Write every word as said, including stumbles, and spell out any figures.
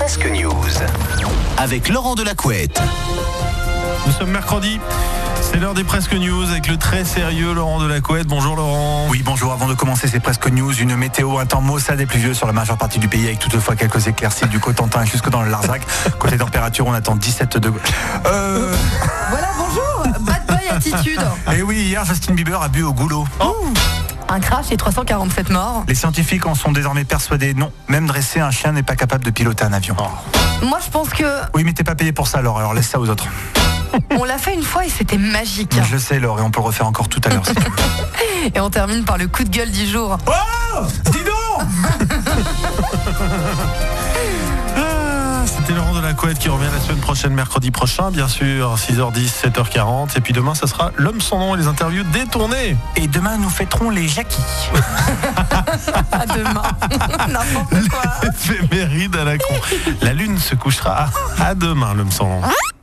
Presque News. Avec Laurent Delacouette. Nous sommes mercredi. C'est l'heure des Presque News avec le très sérieux Laurent Delacouette. Bonjour Laurent. Oui, bonjour. Avant de commencer ces Presque News, une météo, un temps maussade et pluvieux sur la majeure partie du pays avec toutefois quelques éclaircies du Cotentin jusque dans le Larzac. Côté température, on attend dix-sept degrés. Euh... Voilà, bonjour. Bad boy attitude. Et oui, hier, Justin Bieber a bu au goulot. Oh. Un crash et trois cent quarante-sept morts. Les scientifiques en sont désormais persuadés. Non, même dressé, un chien n'est pas capable de piloter un avion. Oh. Moi, je pense que... Oui, mais t'es pas payé pour ça, Laure, alors laisse ça aux autres. On l'a fait une fois et c'était magique. Je le sais, Laure, et on peut le refaire encore tout à l'heure si tu veux. Et on termine par le coup de gueule du jour. Oh, dis donc. Ah, c'était Laurent Delacouette qui revient la semaine prochaine, mercredi prochain, bien sûr, six heures dix, sept heures quarante. Et puis demain, ça sera l'homme sans nom et les interviews détournées. Et demain, nous fêterons les Jackies. À demain. N'importe quoi. L'éphéméride à la con. La lune se couchera à demain, l'homme sans nom.